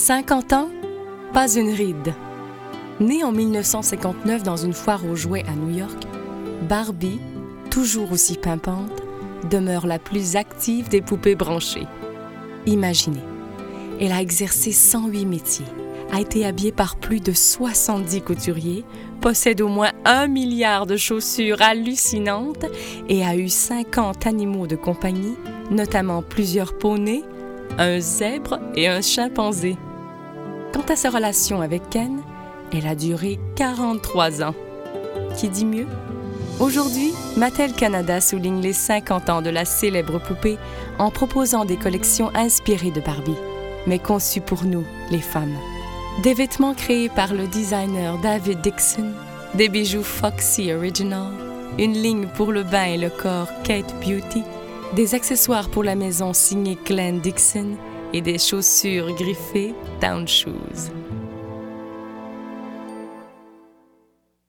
50 ans, pas une ride. Née en 1959 dans une foire aux jouets à New York, Barbie, toujours aussi pimpante, demeure la plus active des poupées branchées. Imaginez, elle a exercé 108 métiers, a été habillée par plus de 70 couturiers, possède au moins 1 milliard de chaussures hallucinantes et a eu 50 animaux de compagnie, notamment plusieurs poneys, un zèbre et un chimpanzé. Quant à sa relation avec Ken, elle a duré 43 ans. Qui dit mieux? Aujourd'hui, Mattel Canada souligne les 50 ans de la célèbre poupée en proposant des collections inspirées de Barbie, mais conçues pour nous, les femmes. Des vêtements créés par le designer David Dixon, des bijoux Foxy Original, une ligne pour le bain et le corps Kate Beauty, des accessoires pour la maison signés Glenn Dixon et des chaussures griffées Down Shoes.